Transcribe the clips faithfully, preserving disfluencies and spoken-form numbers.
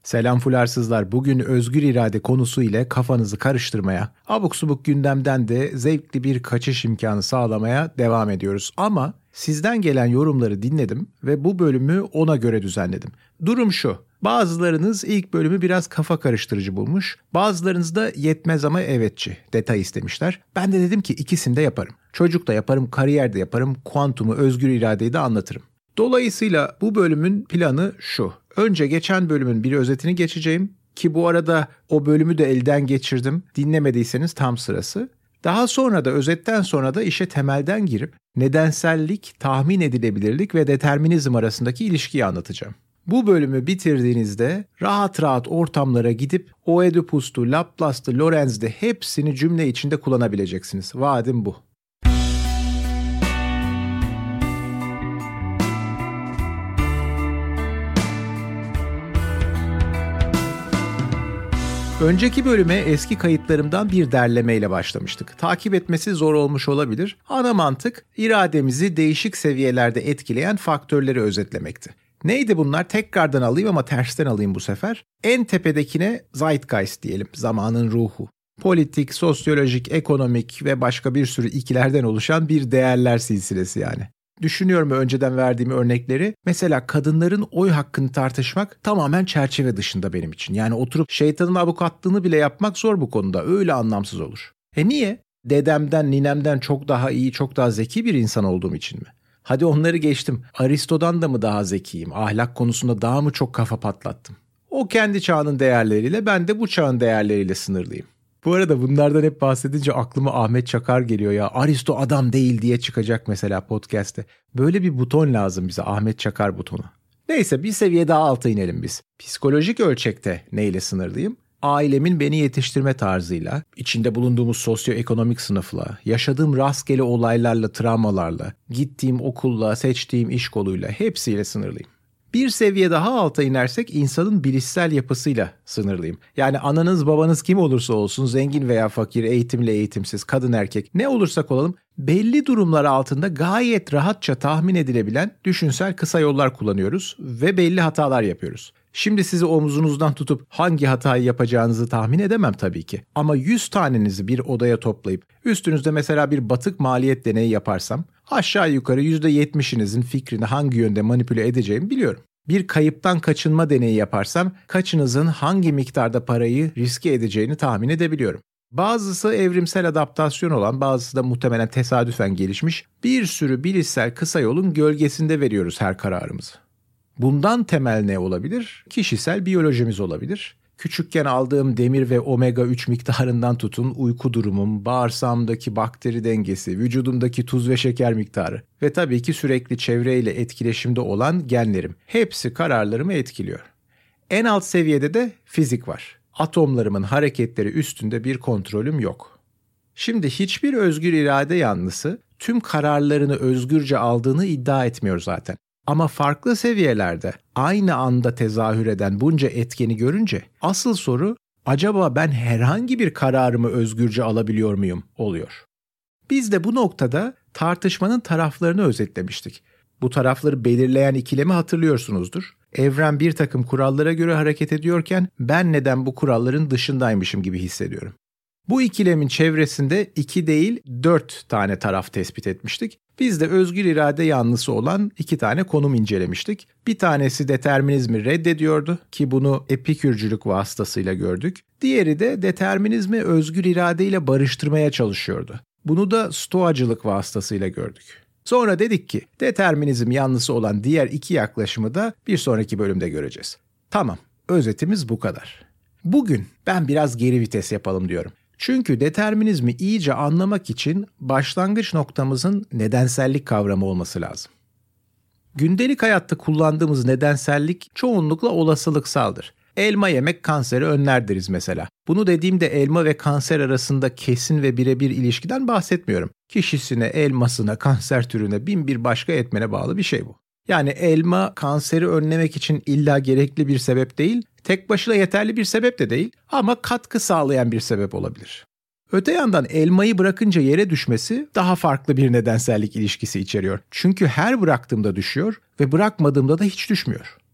Selam fularsızlar. Bugün özgür irade konusu ile kafanızı karıştırmaya, abuk subuk gündemden de zevkli bir kaçış imkanı sağlamaya devam ediyoruz. Ama sizden gelen yorumları dinledim ve bu bölümü ona göre düzenledim. Durum şu: bazılarınız ilk bölümü biraz kafa karıştırıcı bulmuş, bazılarınız da yetmez ama evetçi, detay istemişler. Ben de dedim ki ikisini de yaparım. Çocuk da yaparım, kariyer de yaparım, kuantumu, özgür iradeyi de anlatırım. Dolayısıyla bu bölümün planı şu: önce geçen bölümün bir özetini geçeceğim ki bu arada o bölümü de elden geçirdim. Dinlemediyseniz tam sırası. Daha sonra da özetten sonra da işe temelden girip nedensellik, tahmin edilebilirlik ve determinizm arasındaki ilişkiyi anlatacağım. Bu bölümü bitirdiğinizde rahat rahat ortamlara gidip Oedipus'tu, Laplace'tı, Lorenz'de hepsini cümle içinde kullanabileceksiniz. Vaadim bu. Önceki bölüme eski kayıtlarımdan bir derlemeyle başlamıştık. Takip etmesi zor olmuş olabilir. Ana mantık, irademizi değişik seviyelerde etkileyen faktörleri özetlemekti. Neydi bunlar? Tekrardan alayım ama tersten alayım bu sefer. En tepedekine Zeitgeist diyelim, zamanın ruhu. Politik, sosyolojik, ekonomik ve başka bir sürü ikilerden oluşan bir değerler silsilesi yani. Düşünüyorum önceden verdiğim örnekleri. Mesela kadınların oy hakkını tartışmak tamamen çerçeve dışında benim için. Yani oturup şeytanın avukatlığını bile yapmak zor bu konuda. Öyle anlamsız olur. E niye? Dedemden, ninemden çok daha iyi, çok daha zeki bir insan olduğum için mi? Hadi onları geçtim. Aristo'dan da mı daha zekiyim? Ahlak konusunda daha mı çok kafa patlattım? O kendi çağının değerleriyle, ben de bu çağın değerleriyle sınırlıyım. Bu arada bunlardan hep bahsedince aklıma Ahmet Çakar geliyor ya. Aristo adam değil diye çıkacak mesela podcast'te. Böyle bir buton lazım bize, Ahmet Çakar butonu. Neyse, bir seviye daha alta inelim biz. Psikolojik ölçekte neyle sınırlıyım? Ailemin beni yetiştirme tarzıyla, içinde bulunduğumuz sosyoekonomik sınıfla, yaşadığım rastgele olaylarla, travmalarla, gittiğim okulla, seçtiğim iş koluyla, hepsiyle sınırlıyım. Bir seviye daha alta inersek insanın bilişsel yapısıyla sınırlıyım. Yani ananız babanız kim olursa olsun, zengin veya fakir, eğitimli eğitimsiz, kadın erkek, ne olursak olalım, belli durumlar altında gayet rahatça tahmin edilebilen düşünsel kısa yollar kullanıyoruz ve belli hatalar yapıyoruz. Şimdi sizi omzunuzdan tutup hangi hatayı yapacağınızı tahmin edemem tabii ki. Ama yüz tanenizi bir odaya toplayıp üstünüzde mesela bir batık maliyet deneyi yaparsam aşağı yukarı yüzde yetmişinizin fikrini hangi yönde manipüle edeceğimi biliyorum. Bir kayıptan kaçınma deneyi yaparsam kaçınızın hangi miktarda parayı riske edeceğini tahmin edebiliyorum. Bazısı evrimsel adaptasyon olan, bazısı da muhtemelen tesadüfen gelişmiş bir sürü bilişsel kısa yolun gölgesinde veriyoruz her kararımızı. Bundan temel ne olabilir? Kişisel biyolojimiz olabilir. Küçükken aldığım demir ve omega üç miktarından tutun uyku durumum, bağırsağımdaki bakteri dengesi, vücudumdaki tuz ve şeker miktarı ve tabii ki sürekli çevreyle etkileşimde olan genlerim. Hepsi kararlarımı etkiliyor. En alt seviyede de fizik var. Atomlarımın hareketleri üstünde bir kontrolüm yok. Şimdi hiçbir özgür irade yanlısı tüm kararlarını özgürce aldığını iddia etmiyor zaten. Ama farklı seviyelerde aynı anda tezahür eden bunca etkeni görünce asıl soru, acaba ben herhangi bir kararımı özgürce alabiliyor muyum oluyor. Biz de bu noktada tartışmanın taraflarını özetlemiştik. Bu tarafları belirleyen ikilemi hatırlıyorsunuzdur. Evren bir takım kurallara göre hareket ediyorken ben neden bu kuralların dışındaymışım gibi hissediyorum. Bu ikilemin çevresinde iki değil dört tane taraf tespit etmiştik. Biz de özgür irade yanlısı olan iki tane konum incelemiştik. Bir tanesi determinizmi reddediyordu ki bunu epikürcülük vasıtasıyla gördük. Diğeri de determinizmi özgür iradeyle barıştırmaya çalışıyordu. Bunu da stoacılık vasıtasıyla gördük. Sonra dedik ki determinizm yanlısı olan diğer iki yaklaşımı da bir sonraki bölümde göreceğiz. Tamam, özetimiz bu kadar. Bugün ben biraz geri vites yapalım diyorum. Çünkü determinizmi iyice anlamak için başlangıç noktamızın nedensellik kavramı olması lazım. Gündelik hayatta kullandığımız nedensellik çoğunlukla olasılıksaldır. Elma yemek kanseri önler deriz mesela. Bunu dediğimde elma ve kanser arasında kesin ve birebir ilişkiden bahsetmiyorum. Kişisine, elmasına, kanser türüne, bin bir başka etmene bağlı bir şey bu. Yani elma kanseri önlemek için illa gerekli bir sebep değil, tek başına yeterli bir sebep de değil ama katkı sağlayan bir sebep olabilir. Öte yandan elmayı bırakınca yere düşmesi daha farklı bir nedensellik ilişkisi içeriyor. Çünkü her bıraktığımda düşüyor ve bırakmadığımda da hiç düşmüyor.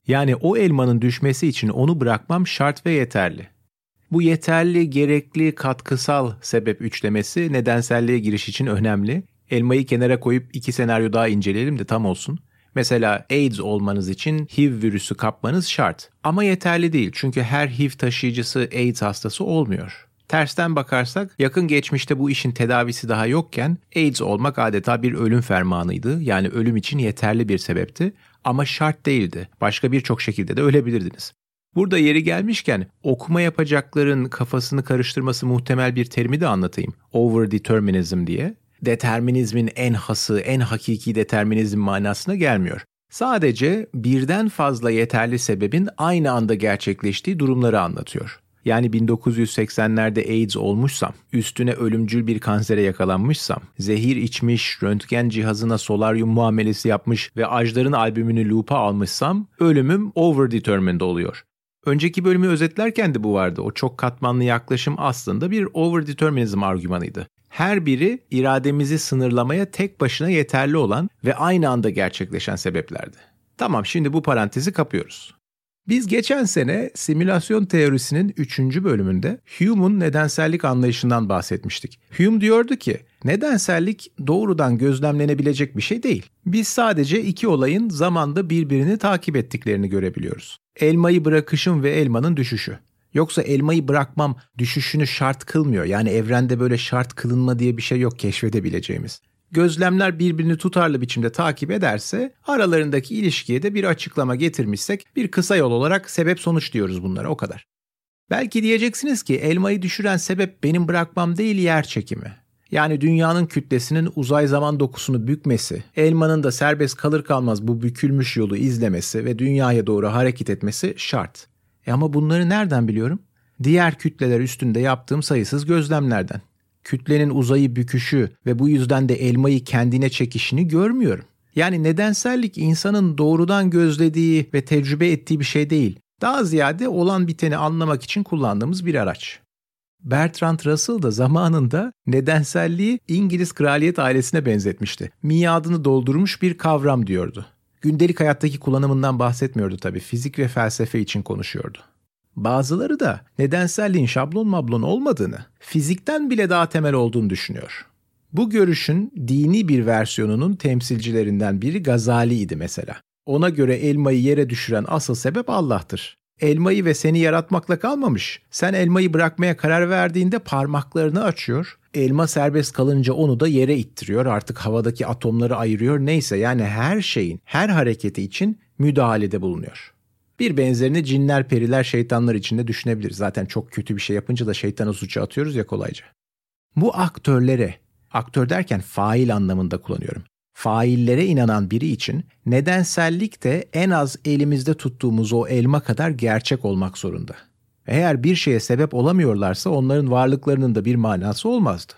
Yani o elmanın düşmesi için onu bırakmam şart ve yeterli. Bu yeterli, gerekli, katkısal sebep üçlemesi nedenselliğe giriş için önemli. Elmayı kenara koyup iki senaryo daha inceleyelim de tam olsun. Mesela AIDS olmanız için H I V virüsü kapmanız şart. Ama yeterli değil çünkü her H I V taşıyıcısı AIDS hastası olmuyor. Tersten bakarsak yakın geçmişte bu işin tedavisi daha yokken AIDS olmak adeta bir ölüm fermanıydı. Yani ölüm için yeterli bir sebepti ama şart değildi. Başka birçok şekilde de ölebilirdiniz. Burada yeri gelmişken okuma yapacakların kafasını karıştırması muhtemel bir terimi de anlatayım. Overdeterminism diye. Determinizmin en hası, en hakiki determinizm manasına gelmiyor. Sadece birden fazla yeterli sebebin aynı anda gerçekleştiği durumları anlatıyor. Yani bin dokuz yüz seksenlerde AIDS olmuşsam, üstüne ölümcül bir kansere yakalanmışsam, zehir içmiş, röntgen cihazına solaryum muamelesi yapmış ve Ajdar'ın albümünü loop'a almışsam, ölümüm overdetermined oluyor. Önceki bölümü özetlerken de bu vardı. O çok katmanlı yaklaşım aslında bir overdeterminism argümanıydı. Her biri irademizi sınırlamaya tek başına yeterli olan ve aynı anda gerçekleşen sebeplerdi. Tamam, şimdi bu parantezi kapıyoruz. Biz geçen sene simülasyon teorisinin üçüncü bölümünde Hume'un nedensellik anlayışından bahsetmiştik. Hume diyordu ki, nedensellik doğrudan gözlemlenebilecek bir şey değil. Biz sadece iki olayın zamanda birbirini takip ettiklerini görebiliyoruz. Elmayı bırakışım ve elmanın düşüşü. Yoksa elmayı bırakmam düşüşünü şart kılmıyor. Yani evrende böyle şart kılınma diye bir şey yok keşfedebileceğimiz. Gözlemler birbirini tutarlı biçimde takip ederse aralarındaki ilişkiye de bir açıklama getirmişsek bir kısa yol olarak sebep sonuç diyoruz bunlara, o kadar. Belki diyeceksiniz ki elmayı düşüren sebep benim bırakmam değil, yer çekimi. Yani dünyanın kütlesinin uzay zaman dokusunu bükmesi, elmanın da serbest kalır kalmaz bu bükülmüş yolu izlemesi ve dünyaya doğru hareket etmesi şart. E ama bunları nereden biliyorum? Diğer kütleler üstünde yaptığım sayısız gözlemlerden. Kütlenin uzayı büküşü ve bu yüzden de elmayı kendine çekişini görmüyorum. Yani nedensellik insanın doğrudan gözlediği ve tecrübe ettiği bir şey değil. Daha ziyade olan biteni anlamak için kullandığımız bir araç. Bertrand Russell da zamanında nedenselliği İngiliz kraliyet ailesine benzetmişti. Miadını doldurmuş bir kavram diyordu. Gündelik hayattaki kullanımından bahsetmiyordu tabii. Fizik ve felsefe için konuşuyordu. Bazıları da nedenselliğin şablon mablon olmadığını, fizikten bile daha temel olduğunu düşünüyor. Bu görüşün dini bir versiyonunun temsilcilerinden biri Gazali'ydi mesela. Ona göre elmayı yere düşüren asıl sebep Allah'tır. Elmayı ve seni yaratmakla kalmamış. Sen elmayı bırakmaya karar verdiğinde parmaklarını açıyor. Elma serbest kalınca onu da yere ittiriyor. Artık havadaki atomları ayırıyor. Neyse, yani her şeyin, her hareketi için müdahalede bulunuyor. Bir benzerini cinler, periler, şeytanlar için de düşünebiliriz. Zaten çok kötü bir şey yapınca da şeytana suçu atıyoruz ya kolayca. Bu aktörlere, aktör derken fail anlamında kullanıyorum. Faillere inanan biri için nedensellik de en az elimizde tuttuğumuz o elma kadar gerçek olmak zorunda. Eğer bir şeye sebep olamıyorlarsa onların varlıklarının da bir manası olmazdı.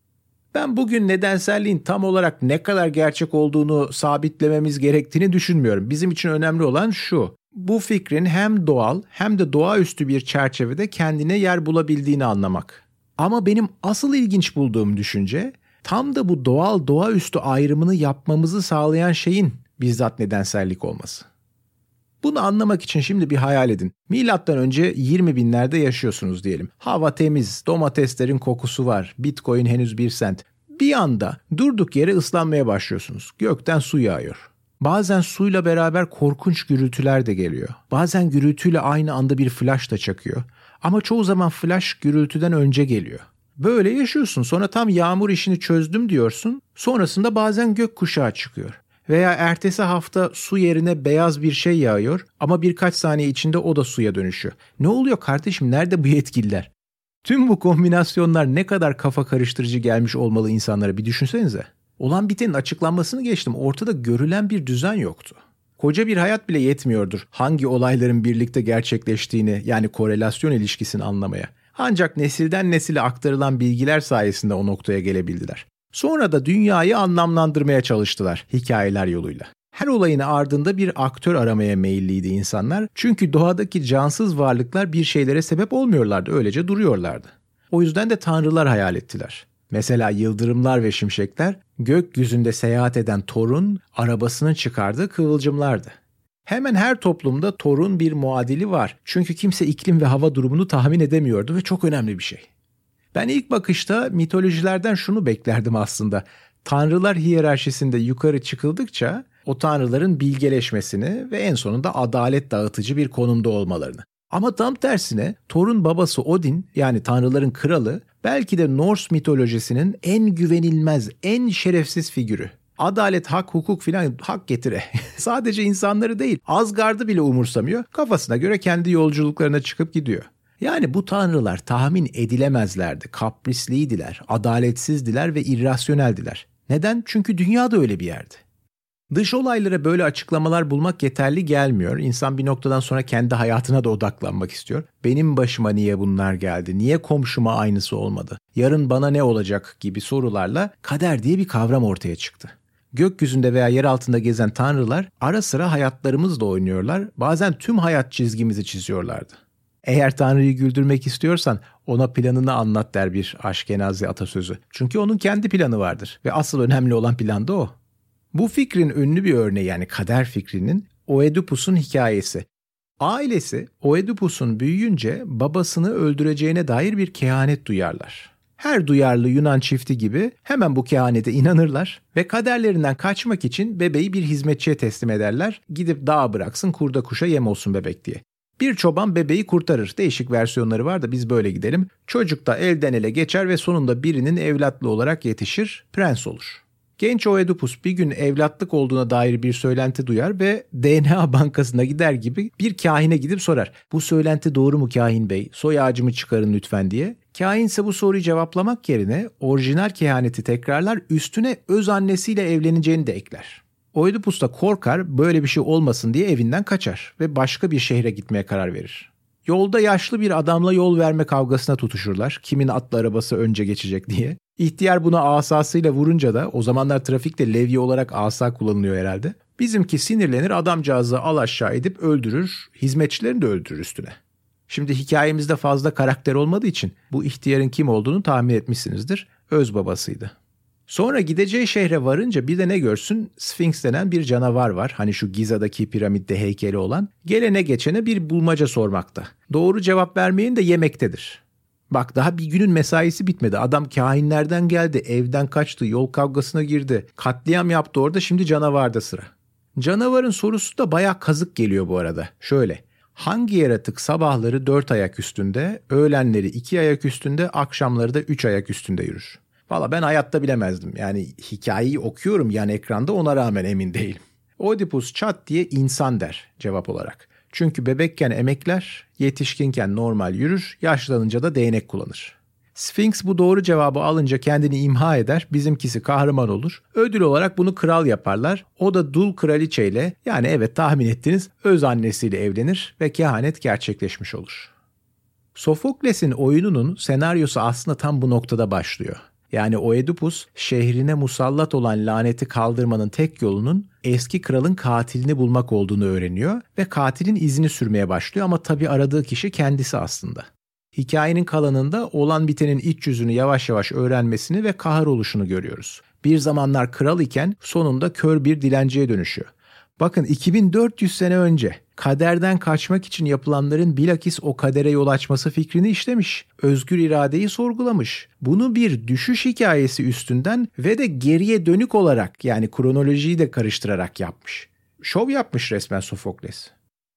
Ben bugün nedenselliğin tam olarak ne kadar gerçek olduğunu sabitlememiz gerektiğini düşünmüyorum. Bizim için önemli olan şu: bu fikrin hem doğal hem de doğaüstü bir çerçevede kendine yer bulabildiğini anlamak. Ama benim asıl ilginç bulduğum düşünce, tam da bu doğal doğaüstü ayrımını yapmamızı sağlayan şeyin bizzat nedensellik olması. Bunu anlamak için şimdi bir hayal edin. Milattan önce yirmi binlerde yaşıyorsunuz diyelim. Hava temiz, domateslerin kokusu var, Bitcoin henüz bir sent. Bir anda durduk yere ıslanmaya başlıyorsunuz. Gökten su yağıyor. Bazen suyla beraber korkunç gürültüler de geliyor. Bazen gürültüyle aynı anda bir flash da çakıyor. Ama çoğu zaman flash gürültüden önce geliyor. Böyle yaşıyorsun, sonra tam yağmur işini çözdüm diyorsun. Sonrasında bazen gökkuşağı çıkıyor. Veya ertesi hafta su yerine beyaz bir şey yağıyor ama birkaç saniye içinde o da suya dönüşüyor. Ne oluyor kardeşim, nerede bu yetkililer? Tüm bu kombinasyonlar ne kadar kafa karıştırıcı gelmiş olmalı insanlara, bir düşünsenize. Olan bitenin açıklanmasını geçtim, ortada görülen bir düzen yoktu. Koca bir hayat bile yetmiyordur hangi olayların birlikte gerçekleştiğini, yani korelasyon ilişkisini anlamaya. Ancak nesilden nesile aktarılan bilgiler sayesinde o noktaya gelebildiler. Sonra da dünyayı anlamlandırmaya çalıştılar hikayeler yoluyla. Her olayın ardında bir aktör aramaya meyilliydi insanlar. Çünkü doğadaki cansız varlıklar bir şeylere sebep olmuyorlardı, öylece duruyorlardı. O yüzden de tanrılar hayal ettiler. Mesela yıldırımlar ve şimşekler gökyüzünde seyahat eden Thor'un arabasının çıkardığı kıvılcımlardı. Hemen her toplumda Thor'un bir muadili var. Çünkü kimse iklim ve hava durumunu tahmin edemiyordu ve çok önemli bir şey. Ben ilk bakışta mitolojilerden şunu beklerdim aslında. Tanrılar hiyerarşisinde yukarı çıkıldıkça o tanrıların bilgeleşmesini ve en sonunda adalet dağıtıcı bir konumda olmalarını. Ama tam tersine Thor'un babası Odin, yani tanrıların kralı, belki de Norse mitolojisinin en güvenilmez, en şerefsiz figürü. Adalet, hak, hukuk filan hak getire. Sadece insanları değil, Asgard'ı bile umursamıyor. Kafasına göre kendi yolculuklarına çıkıp gidiyor. Yani bu tanrılar tahmin edilemezlerdi, kaprisliydiler, adaletsizdiler ve irrasyoneldiler. Neden? Çünkü dünya da öyle bir yerdi. Dış olaylara böyle açıklamalar bulmak yeterli gelmiyor. İnsan bir noktadan sonra kendi hayatına da odaklanmak istiyor. Benim başıma niye bunlar geldi? Niye komşuma aynısı olmadı? Yarın bana ne olacak gibi sorularla kader diye bir kavram ortaya çıktı. Gökyüzünde veya yer altında gezen tanrılar ara sıra hayatlarımızla oynuyorlar. Bazen tüm hayat çizgimizi çiziyorlardı. Eğer Tanrı'yı güldürmek istiyorsan ona planını anlat der bir Aşkenazi atasözü. Çünkü onun kendi planı vardır ve asıl önemli olan plan da o. Bu fikrin ünlü bir örneği, yani kader fikrinin Oedipus'un hikayesi. Ailesi Oedipus'un büyüyünce babasını öldüreceğine dair bir kehanet duyarlar. Her duyarlı Yunan çifti gibi hemen bu kehanete inanırlar ve kaderlerinden kaçmak için bebeği bir hizmetçiye teslim ederler. Gidip dağa bıraksın, kurda kuşa yem olsun bebek diye. Bir çoban bebeği kurtarır. Değişik versiyonları var da biz böyle gidelim. Çocuk da elden ele geçer ve sonunda birinin evlatlı olarak yetişir, prens olur. Genç Oedipus bir gün evlatlık olduğuna dair bir söylenti duyar ve D N A bankasına gider gibi bir kahine gidip sorar. Bu söylenti doğru mu kahin bey? Soy ağacımı çıkarın lütfen diye. Kahin ise bu soruyu cevaplamak yerine orijinal kehaneti tekrarlar, üstüne öz annesiyle evleneceğini de ekler. Oedipus da korkar, böyle bir şey olmasın diye evinden kaçar ve başka bir şehre gitmeye karar verir. Yolda yaşlı bir adamla yol verme kavgasına tutuşurlar. Kimin atlı arabası önce geçecek diye. İhtiyar buna asasıyla vurunca da, o zamanlar trafikte levye olarak asa kullanılıyor herhalde, bizimki sinirlenir, adamcağızı al aşağı edip öldürür, hizmetçilerini de öldürür üstüne. Şimdi hikayemizde fazla karakter olmadığı için bu ihtiyarın kim olduğunu tahmin etmişsinizdir. Öz babasıydı. Sonra gideceği şehre varınca bir de ne görsün? Sphinx denen bir canavar var. Hani şu Giza'daki piramitte heykeli olan. Gelene geçene bir bulmaca sormakta. Doğru cevap vermeyin de yemektedir. Bak, daha bir günün mesaisi bitmedi. Adam kahinlerden geldi, evden kaçtı, yol kavgasına girdi. Katliam yaptı orada, şimdi canavarda sıra. Canavarın sorusu da bayağı kazık geliyor bu arada. Şöyle: hangi yaratık sabahları dört ayak üstünde, öğlenleri iki ayak üstünde, akşamları da üç ayak üstünde yürür? Valla ben hayatta bilemezdim. Yani hikayeyi okuyorum yan ekranda, ona rağmen emin değilim. Oedipus çat diye insan der cevap olarak. Çünkü bebekken emekler, yetişkinken normal yürür, yaşlanınca da değnek kullanır. Sphinx bu doğru cevabı alınca kendini imha eder, bizimkisi kahraman olur. Ödül olarak bunu kral yaparlar. O da dul kraliçeyle, yani evet tahmin ettiniz, öz annesiyle evlenir ve kehanet gerçekleşmiş olur. Sofokles'in oyununun senaryosu aslında tam bu noktada başlıyor. Yani Oedipus şehrine musallat olan laneti kaldırmanın tek yolunun eski kralın katilini bulmak olduğunu öğreniyor ve katilin izini sürmeye başlıyor, ama tabii aradığı kişi kendisi aslında. Hikayenin kalanında olan bitenin iç yüzünü yavaş yavaş öğrenmesini ve kahroluşunu görüyoruz. Bir zamanlar kral iken sonunda kör bir dilenciye dönüşüyor. Bakın, iki bin dört yüz sene önce kaderden kaçmak için yapılanların bilakis o kadere yol açması fikrini işlemiş. Özgür iradeyi sorgulamış. Bunu bir düşüş hikayesi üstünden ve de geriye dönük olarak, yani kronolojiyi de karıştırarak yapmış. Şov yapmış resmen Sofokles.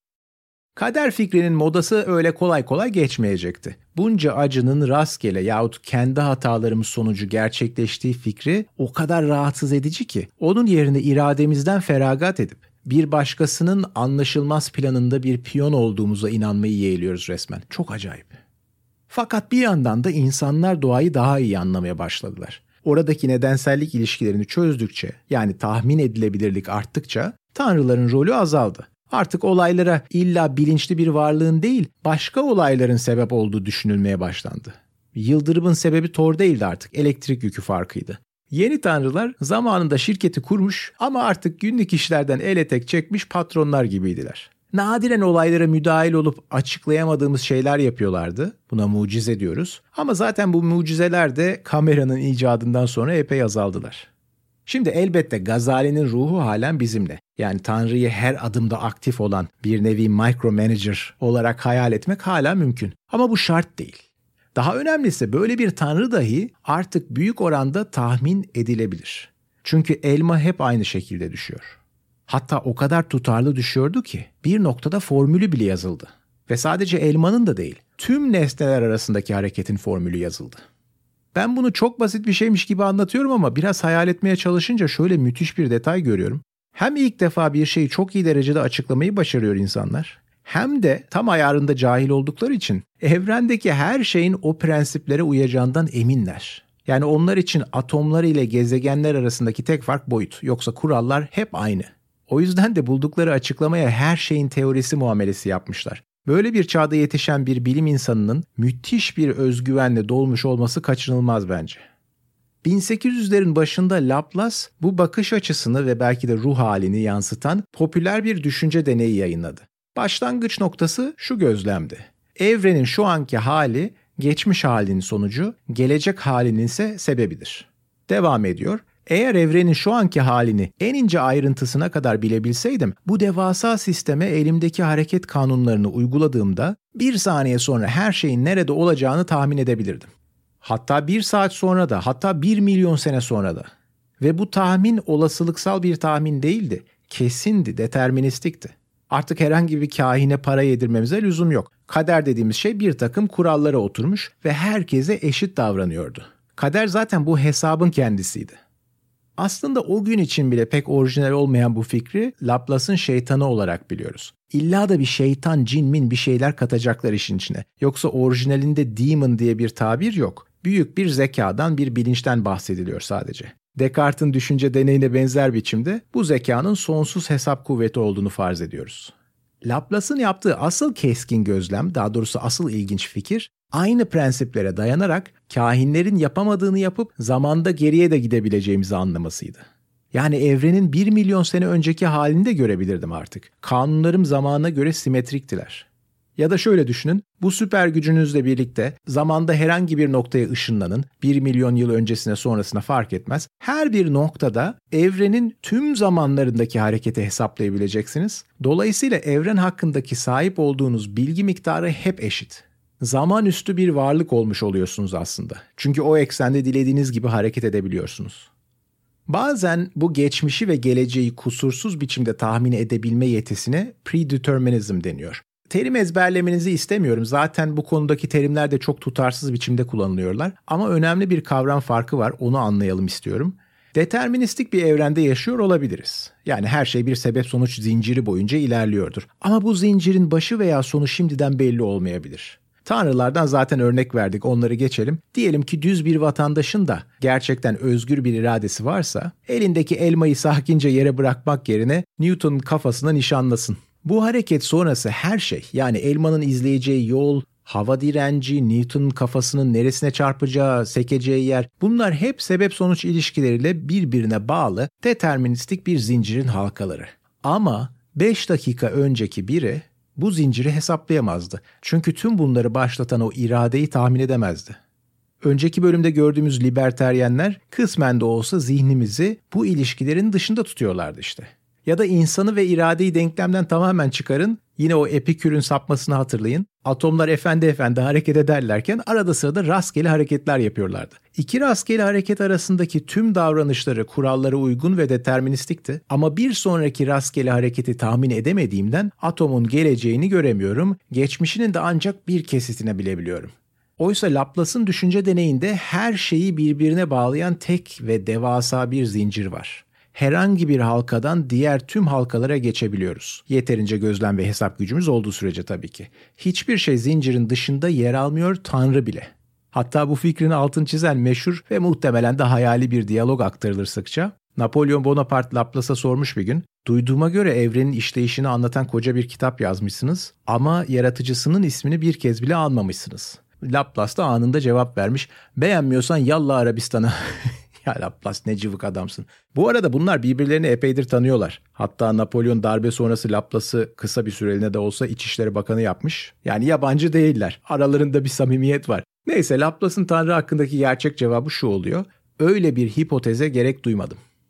Kader fikrinin modası öyle kolay kolay geçmeyecekti. Bunca acının rastgele yahut kendi hatalarımız sonucu gerçekleştiği fikri o kadar rahatsız edici ki, onun yerine irademizden feragat edip bir başkasının anlaşılmaz planında bir piyon olduğumuza inanmayı yeğliyoruz resmen. Çok acayip. Fakat bir yandan da insanlar doğayı daha iyi anlamaya başladılar. Oradaki nedensellik ilişkilerini çözdükçe, yani tahmin edilebilirlik arttıkça tanrıların rolü azaldı. Artık olaylara illa bilinçli bir varlığın değil, başka olayların sebep olduğu düşünülmeye başlandı. Yıldırımın sebebi Thor değildi artık, elektrik yükü farkıydı. Yeni tanrılar zamanında şirketi kurmuş ama artık günlük işlerden el etek çekmiş patronlar gibiydiler. Nadiren olaylara müdahil olup açıklayamadığımız şeyler yapıyorlardı. Buna mucize diyoruz. Ama zaten bu mucizeler de kameranın icadından sonra epey azaldılar. Şimdi elbette Gazali'nin ruhu halen bizimle. Yani Tanrı'yı her adımda aktif olan bir nevi micromanager olarak hayal etmek hala mümkün. Ama bu şart değil. Daha önemlisi böyle bir Tanrı dahi artık büyük oranda tahmin edilebilir. Çünkü elma hep aynı şekilde düşüyor. Hatta o kadar tutarlı düşüyordu ki bir noktada formülü bile yazıldı. Ve sadece elmanın da değil, tüm nesneler arasındaki hareketin formülü yazıldı. Ben bunu çok basit bir şeymiş gibi anlatıyorum ama biraz hayal etmeye çalışınca şöyle müthiş bir detay görüyorum. Hem ilk defa bir şeyi çok iyi derecede açıklamayı başarıyor insanlar, hem de tam ayarında cahil oldukları için evrendeki her şeyin o prensiplere uyacağından eminler. Yani onlar için atomlar ile gezegenler arasındaki tek fark boyut, yoksa kurallar hep aynı. O yüzden de buldukları açıklamaya her şeyin teorisi muamelesi yapmışlar. Böyle bir çağda yetişen bir bilim insanının müthiş bir özgüvenle dolmuş olması kaçınılmaz bence. bin sekiz yüzlerin başında Laplace bu bakış açısını ve belki de ruh halini yansıtan popüler bir düşünce deneyi yayınladı. Başlangıç noktası şu gözlemdi. Evrenin şu anki hali geçmiş halinin sonucu, gelecek halinin ise sebebidir. Devam ediyor. Eğer evrenin şu anki halini en ince ayrıntısına kadar bilebilseydim, bu devasa sisteme elimdeki hareket kanunlarını uyguladığımda bir saniye sonra her şeyin nerede olacağını tahmin edebilirdim. Hatta bir saat sonra da, hatta bir milyon sene sonra da. Ve bu tahmin olasılıksal bir tahmin değildi, kesindi, deterministikti. Artık herhangi bir kahine para yedirmemize lüzum yok. Kader dediğimiz şey bir takım kurallara oturmuş ve herkese eşit davranıyordu. Kader zaten bu hesabın kendisiydi. Aslında o gün için bile pek orijinal olmayan bu fikri Laplace'ın şeytanı olarak biliyoruz. İlla da bir şeytan, cin min bir şeyler katacaklar işin içine. Yoksa orijinalinde demon diye bir tabir yok. Büyük bir zekadan, bir bilinçten bahsediliyor sadece. Descartes'in düşünce deneyine benzer biçimde bu zekanın sonsuz hesap kuvveti olduğunu farz ediyoruz. Laplace'ın yaptığı asıl keskin gözlem, daha doğrusu asıl ilginç fikir, aynı prensiplere dayanarak kahinlerin yapamadığını yapıp zamanda geriye de gidebileceğimizi anlamasıydı. Yani evrenin bir milyon sene önceki halini de görebilirdim artık. Kanunlarım zamana göre simetriktiler. Ya da şöyle düşünün, bu süper gücünüzle birlikte zamanda herhangi bir noktaya ışınlanın, bir milyon yıl öncesine sonrasına fark etmez. Her bir noktada evrenin tüm zamanlarındaki hareketi hesaplayabileceksiniz. Dolayısıyla evren hakkındaki sahip olduğunuz bilgi miktarı hep eşit. Zaman üstü bir varlık olmuş oluyorsunuz aslında. Çünkü o eksende dilediğiniz gibi hareket edebiliyorsunuz. Bazen bu geçmişi ve geleceği kusursuz biçimde tahmin edebilme yetisine predeterminism deniyor. Terim ezberlemenizi istemiyorum. Zaten bu konudaki terimler de çok tutarsız biçimde kullanılıyorlar. Ama önemli bir kavram farkı var, onu anlayalım istiyorum. Deterministik bir evrende yaşıyor olabiliriz. Yani her şey bir sebep-sonuç zinciri boyunca ilerliyordur. Ama bu zincirin başı veya sonu şimdiden belli olmayabilir. Tanrılardan zaten örnek verdik, onları geçelim. Diyelim ki düz bir vatandaşın da gerçekten özgür bir iradesi varsa, elindeki elmayı sakince yere bırakmak yerine Newton'un kafasına nişanlasın. Bu hareket sonrası her şey, yani elmanın izleyeceği yol, hava direnci, Newton'un kafasının neresine çarpacağı, sekeceği yer, bunlar hep sebep-sonuç ilişkileriyle birbirine bağlı deterministik bir zincirin halkaları. Ama beş dakika önceki biri bu zinciri hesaplayamazdı. Çünkü tüm bunları başlatan o iradeyi tahmin edemezdi. Önceki bölümde gördüğümüz liberteryenler kısmen de olsa zihnimizi bu ilişkilerin dışında tutuyorlardı işte. Ya da insanı ve iradeyi denklemden tamamen çıkarın, yine o Epikür'ün sapmasını hatırlayın. Atomlar efendi efendi hareket ederlerken arada sırada rastgele hareketler yapıyorlardı. İki rastgele hareket arasındaki tüm davranışları kurallara uygun ve deterministikti. Ama bir sonraki rastgele hareketi tahmin edemediğimden atomun geleceğini göremiyorum, geçmişinin de ancak bir kesitini bilebiliyorum. Oysa Laplace'ın düşünce deneyinde her şeyi birbirine bağlayan tek ve devasa bir zincir var. Herhangi bir halkadan diğer tüm halkalara geçebiliyoruz. Yeterince gözlem ve hesap gücümüz olduğu sürece tabii ki. Hiçbir şey zincirin dışında yer almıyor, Tanrı bile. Hatta bu fikrin altını çizen meşhur ve muhtemelen de hayali bir diyalog aktarılır sıkça. Napolyon Bonaparte Laplace'a sormuş bir gün, "Duyduğuma göre evrenin işleyişini anlatan koca bir kitap yazmışsınız ama yaratıcısının ismini bir kez bile almamışsınız." Laplace da anında cevap vermiş, "Beğenmiyorsan yallah Arabistan'a." Ya Laplace ne cıvık adamsın. Bu arada bunlar birbirlerini epeydir tanıyorlar. Hatta Napolyon darbe sonrası Laplace'ı kısa bir süreliğine de olsa İçişleri Bakanı yapmış. Yani yabancı değiller. Aralarında bir samimiyet var. Neyse, Laplace'ın Tanrı hakkındaki gerçek cevabı şu oluyor: öyle bir hipoteze gerek duymadım.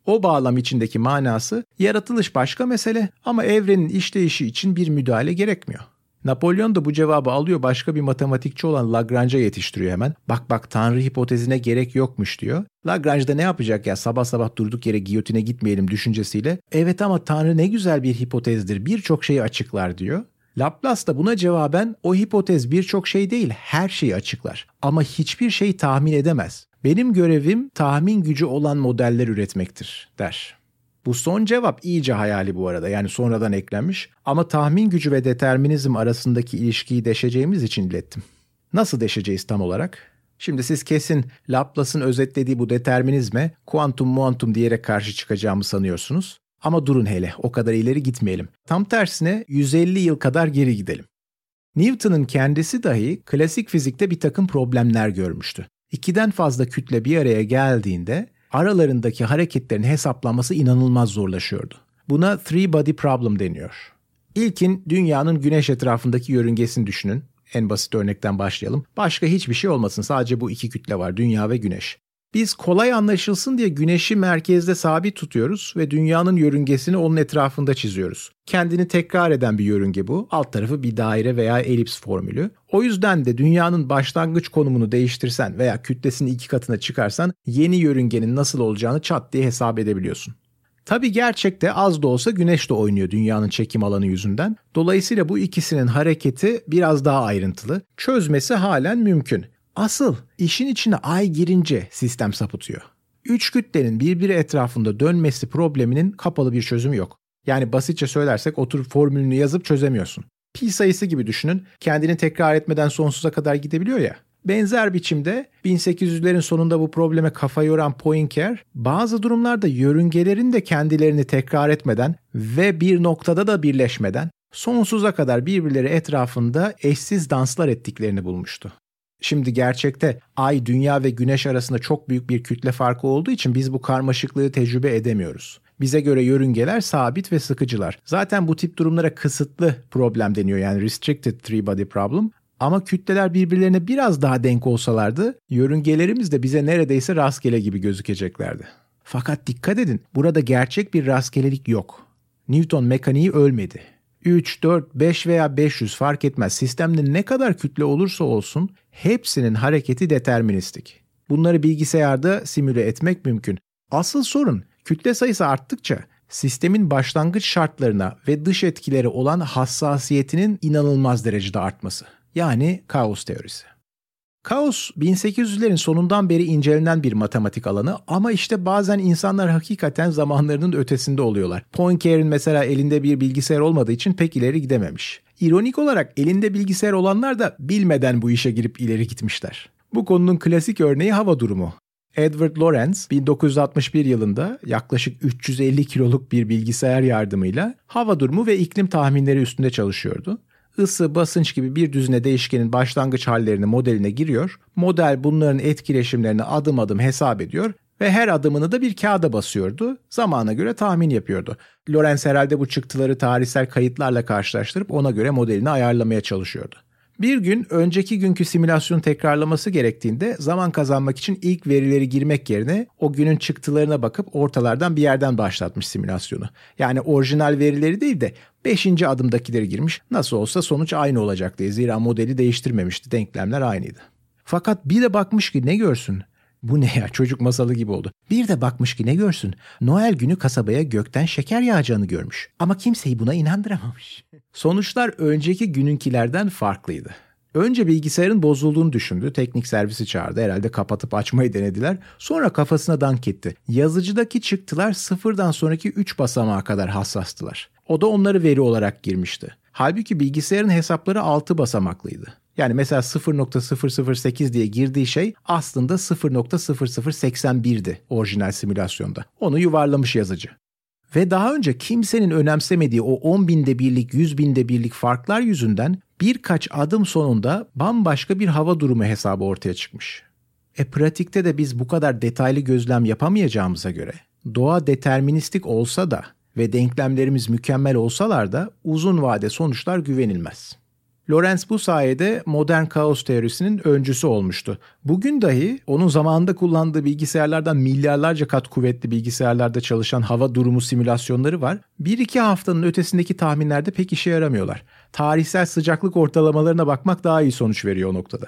O bağlam içindeki manası, yaratılış başka mesele ama evrenin işleyişi için bir müdahale gerekmiyor. Napolyon da bu cevabı alıyor, başka bir matematikçi olan Lagrange'a yetiştiriyor hemen. Bak bak Tanrı hipotezine gerek yokmuş diyor. Lagrange da ne yapacak ya, sabah sabah durduk yere giyotine gitmeyelim düşüncesiyle. Evet ama Tanrı ne güzel bir hipotezdir, birçok şeyi açıklar diyor. Laplace da buna cevaben o hipotez birçok şey değil, her şeyi açıklar. Ama hiçbir şey tahmin edemez. Benim görevim tahmin gücü olan modeller üretmektir der. Bu son cevap iyice hayali bu arada, yani sonradan eklenmiş, ama tahmin gücü ve determinizm arasındaki ilişkiyi deşeceğimiz için ilettim. Nasıl deşeceğiz tam olarak? Şimdi siz kesin Laplace'ın özetlediği bu determinizme kuantum muantum diyerek karşı çıkacağımı sanıyorsunuz. Ama durun hele, o kadar ileri gitmeyelim. Tam tersine yüz elli yıl kadar geri gidelim. Newton'un kendisi dahi klasik fizikte bir takım problemler görmüştü. İkiden fazla kütle bir araya geldiğinde aralarındaki hareketlerin hesaplanması inanılmaz zorlaşıyordu. Buna three body problem deniyor. İlkin dünyanın güneş etrafındaki yörüngesini düşünün. En basit örnekten başlayalım. Başka hiçbir şey olmasın, sadece bu iki kütle var, dünya ve güneş. Biz kolay anlaşılsın diye güneşi merkezde sabit tutuyoruz ve dünyanın yörüngesini onun etrafında çiziyoruz. Kendini tekrar eden bir yörünge bu. Alt tarafı bir daire veya elips formülü. O yüzden de dünyanın başlangıç konumunu değiştirsen veya kütlesini iki katına çıkarsan yeni yörüngenin nasıl olacağını çat diye hesap edebiliyorsun. Tabii gerçekte az da olsa güneş de oynuyor dünyanın çekim alanı yüzünden. Dolayısıyla bu ikisinin hareketi biraz daha ayrıntılı. Çözmesi halen mümkün. Asıl işin içine ay girince sistem sapıtıyor. Üç kütlenin birbiri etrafında dönmesi probleminin kapalı bir çözümü yok. Yani basitçe söylersek oturup formülünü yazıp çözemiyorsun. Pi sayısı gibi düşünün, kendini tekrar etmeden sonsuza kadar gidebiliyor ya. Benzer biçimde bin sekiz yüzlerin sonunda bu probleme kafa yoran Poincare, bazı durumlarda yörüngelerin de kendilerini tekrar etmeden ve bir noktada da birleşmeden sonsuza kadar birbirleri etrafında eşsiz danslar ettiklerini bulmuştu. Şimdi gerçekte Ay, Dünya ve Güneş arasında çok büyük bir kütle farkı olduğu için biz bu karmaşıklığı tecrübe edemiyoruz. Bize göre yörüngeler sabit ve sıkıcılar. Zaten bu tip durumlara kısıtlı problem deniyor, yani restricted three body problem. Ama kütleler birbirlerine biraz daha denk olsalardı yörüngelerimiz de bize neredeyse rastgele gibi gözükeceklerdi. Fakat dikkat edin, burada gerçek bir rastgelelik yok. Newton mekaniği ölmedi. üç, dört, beş veya beş yüz fark etmez. Sistemde ne kadar kütle olursa olsun hepsinin hareketi deterministik. Bunları bilgisayarda simüle etmek mümkün. Asıl sorun kütle sayısı arttıkça sistemin başlangıç şartlarına ve dış etkileri olan hassasiyetinin inanılmaz derecede artması. Yani kaos teorisi. Kaos bin sekiz yüzlerin sonundan beri incelenen bir matematik alanı ama işte bazen insanlar hakikaten zamanlarının ötesinde oluyorlar. Poincare'in mesela elinde bir bilgisayar olmadığı için pek ileri gidememiş. İronik olarak elinde bilgisayar olanlar da bilmeden bu işe girip ileri gitmişler. Bu konunun klasik örneği hava durumu. Edward Lorenz bin dokuz yüz altmış bir yılında yaklaşık üç yüz elli kiloluk bir bilgisayar yardımıyla hava durumu ve iklim tahminleri üstünde çalışıyordu. Isı, basınç gibi bir düzine değişkenin başlangıç hallerini modeline giriyor. Model bunların etkileşimlerini adım adım hesap ediyor ve her adımını da bir kağıda basıyordu. Zamana göre tahmin yapıyordu. Lorenz herhalde bu çıktıları tarihsel kayıtlarla karşılaştırıp ona göre modelini ayarlamaya çalışıyordu. Bir gün önceki günkü simülasyonu tekrarlaması gerektiğinde zaman kazanmak için ilk verileri girmek yerine o günün çıktılarına bakıp ortalardan bir yerden başlatmış simülasyonu. Yani orijinal verileri değil de beşinci adımdakileri girmiş. Nasıl olsa sonuç aynı olacak diye, zira modeli değiştirmemişti, denklemler aynıydı. Fakat bir de bakmış ki ne görsün? Bu ne ya, çocuk masalı gibi oldu. Bir de bakmış ki ne görsün? Noel günü kasabaya gökten şeker yağacağını görmüş. Ama kimseyi buna inandıramamış. Sonuçlar önceki gününkilerden farklıydı. Önce bilgisayarın bozulduğunu düşündü. Teknik servisi çağırdı. Herhalde kapatıp açmayı denediler. Sonra kafasına dank etti. Yazıcıdaki çıktılar sıfırdan sonraki üç basamağa kadar hassastılar. O da onları veri olarak girmişti. Halbuki bilgisayarın hesapları altı basamaklıydı. Yani mesela sıfır nokta sıfır sıfır sekiz diye girdiği şey aslında sıfır nokta sıfır sıfır seksen birdi orijinal simülasyonda. Onu yuvarlamış yazıcı. Ve daha önce kimsenin önemsemediği o on binde birlik, yüz binde birlik farklar yüzünden birkaç adım sonunda bambaşka bir hava durumu hesabı ortaya çıkmış. E pratikte de biz bu kadar detaylı gözlem yapamayacağımıza göre, doğa deterministik olsa da ve denklemlerimiz mükemmel olsalar da uzun vade sonuçlar güvenilmez. Lorenz bu sayede modern kaos teorisinin öncüsü olmuştu. Bugün dahi onun zamanında kullandığı bilgisayarlardan milyarlarca kat kuvvetli bilgisayarlarda çalışan hava durumu simülasyonları var. Bir iki haftanın ötesindeki tahminlerde pek işe yaramıyorlar. Tarihsel sıcaklık ortalamalarına bakmak daha iyi sonuç veriyor o noktada.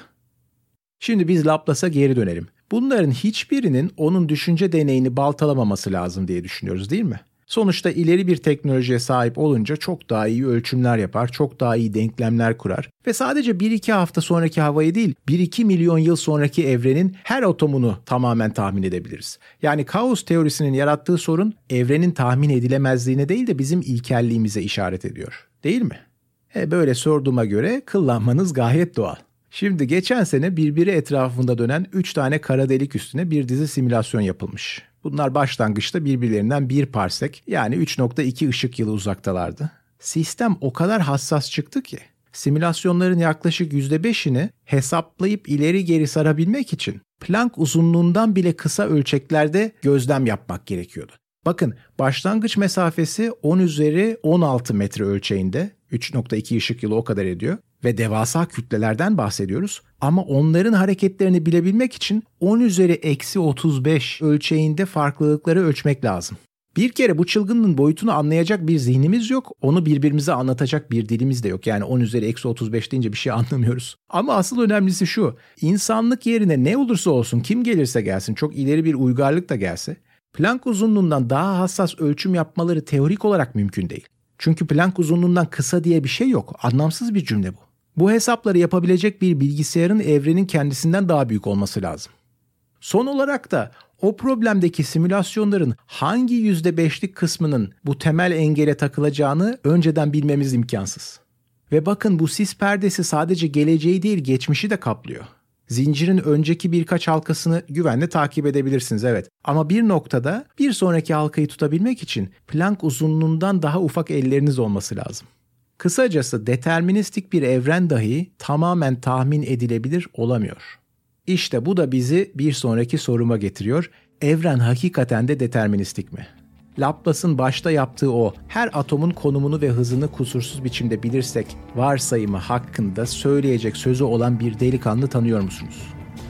Şimdi biz Laplace'a geri dönelim. Bunların hiçbirinin onun düşünce deneyini baltalamaması lazım diye düşünüyoruz, değil mi? Sonuçta ileri bir teknolojiye sahip olunca çok daha iyi ölçümler yapar, çok daha iyi denklemler kurar ve sadece bir iki hafta sonraki havayı değil, bir iki milyon yıl sonraki evrenin her atomunu tamamen tahmin edebiliriz. Yani kaos teorisinin yarattığı sorun evrenin tahmin edilemezliğine değil de bizim ilkelliğimize işaret ediyor, değil mi? E böyle sorduğuma göre kıllanmanız gayet doğal. Şimdi geçen sene birbiri etrafında dönen üç tane kara delik üstüne bir dizi simülasyon yapılmış. Bunlar başlangıçta birbirlerinden bir parsek yani üç nokta iki ışık yılı uzaktalardı. Sistem o kadar hassas çıktı ki simülasyonların yaklaşık yüzde beşini hesaplayıp ileri geri sarabilmek için Planck uzunluğundan bile kısa ölçeklerde gözlem yapmak gerekiyordu. Bakın başlangıç mesafesi on üzeri on altı metre ölçeğinde, üç nokta iki ışık yılı o kadar ediyor ve devasa kütlelerden bahsediyoruz. Ama onların hareketlerini bilebilmek için on üzeri eksi otuz beş ölçeğinde farklılıkları ölçmek lazım. Bir kere bu çılgınlığın boyutunu anlayacak bir zihnimiz yok, onu birbirimize anlatacak bir dilimiz de yok. Yani on üzeri eksi otuz beş deyince bir şey anlamıyoruz. Ama asıl önemlisi şu, insanlık yerine ne olursa olsun, kim gelirse gelsin, çok ileri bir uygarlık da gelse, Planck uzunluğundan daha hassas ölçüm yapmaları teorik olarak mümkün değil. Çünkü Planck uzunluğundan kısa diye bir şey yok. Anlamsız bir cümle bu. Bu hesapları yapabilecek bir bilgisayarın evrenin kendisinden daha büyük olması lazım. Son olarak da o problemdeki simülasyonların hangi yüzde beşlik kısmının bu temel engele takılacağını önceden bilmemiz imkansız. Ve bakın bu sis perdesi sadece geleceği değil geçmişi de kaplıyor. Zincirin önceki birkaç halkasını güvenle takip edebilirsiniz, evet. Ama bir noktada bir sonraki halkayı tutabilmek için Planck uzunluğundan daha ufak elleriniz olması lazım. Kısacası deterministik bir evren dahi tamamen tahmin edilebilir olamıyor. İşte bu da bizi bir sonraki soruma getiriyor. Evren hakikaten de deterministik mi? Laplace'ın başta yaptığı o her atomun konumunu ve hızını kusursuz biçimde bilirsek varsayımı hakkında söyleyecek sözü olan bir delikanlı tanıyor musunuz?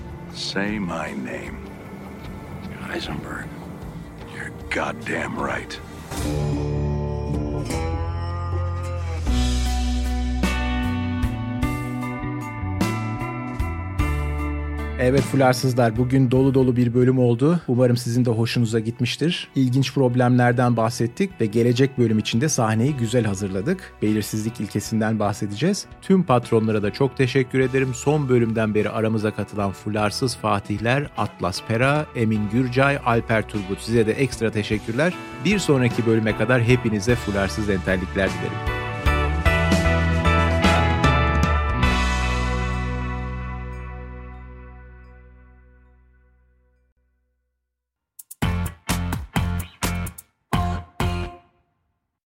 Say my name. Heisenberg. You're goddamn right. Evet Fularsızlar, bugün dolu dolu bir bölüm oldu. Umarım sizin de hoşunuza gitmiştir. İlginç problemlerden bahsettik ve gelecek bölüm için de sahneyi güzel hazırladık. Belirsizlik ilkesinden bahsedeceğiz. Tüm patronlara da çok teşekkür ederim. Son bölümden beri aramıza katılan Fularsız Fatihler, Atlas Pera, Emin Gürcay, Alper Turgut, size de ekstra teşekkürler. Bir sonraki bölüme kadar hepinize fularsız entellikler dilerim.